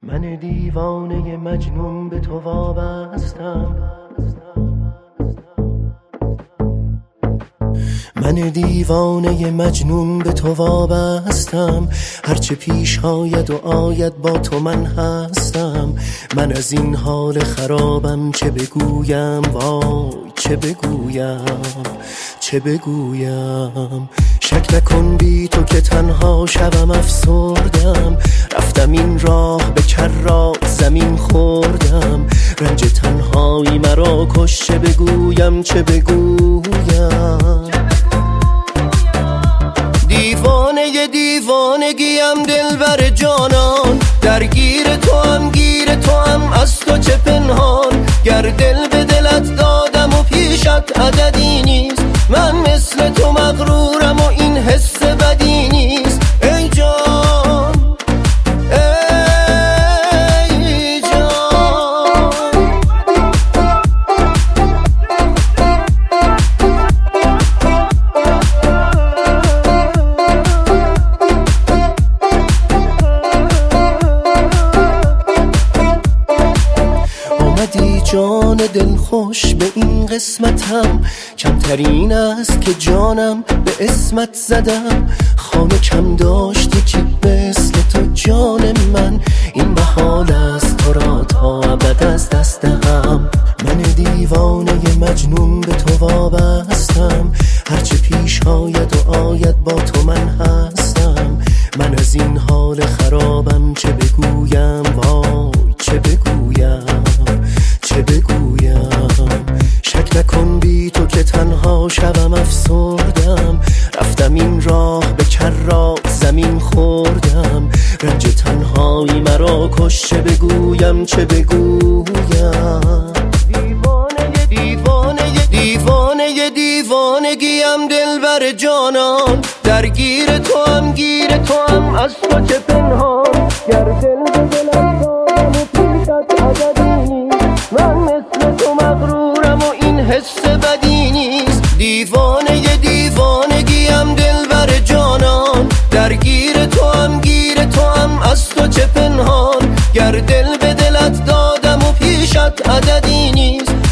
من دیوانه مجنون به تو وابستم، من دیوانه مجنون به تو وابستم، هرچه پیش آید و آید با تو من هستم. من از این حال خرابم چه بگویم، وای چه بگویم، چه بگویم. شک نکن بی تو که تنها شوم افسردم، رفتم این راه به کرات زمین خوردم. رنج تنهایی مرا کش، چه بگویم، چه بگویم. دیوانه دیوانگیم دلبر جانان، درگیر تو هم گیر تو هم، از تو چه پنهان. گر دل به دلت دادم و پیشت عددی نیست، من مثل تو مغرورم و این حس بدی نیست. ای جان ای جان، آمدی جان دل خوش به این قسمتم، کمترین است که جانم به اسمت زدم. خانه کم داشتی که مثل تو جان من، این محال است تو را تا ابد از دست هم. من دیوانه مجنون به تو وابستم، هرچه پیش آید و آید با تو من هستم. من از این حال خرابم چه بگویم، وای چه بگویم، چه بگویم. شک نکن بی تو که تنها شوم افسردم، رفتم این راه به کرات زمین خوردم. رنج تنهایی مرا کش، چه بگویم، چه بگویم. دیوانه دیوانه دیوانه دیوانگیم دلبر جانان، درگیر تو هم گیر تو هم، از تو چه پنهان. گر دل به دلت دادم و پیشت عددی نیست، من مثل تو مغرورم و این حس بدی نیست. دیوانه دیوانگیم دلبر جانان، درگیر تو هم گیر تو هم، از تو چه پنهان. گر دل به دلت دادم و پیشت عددی نیست،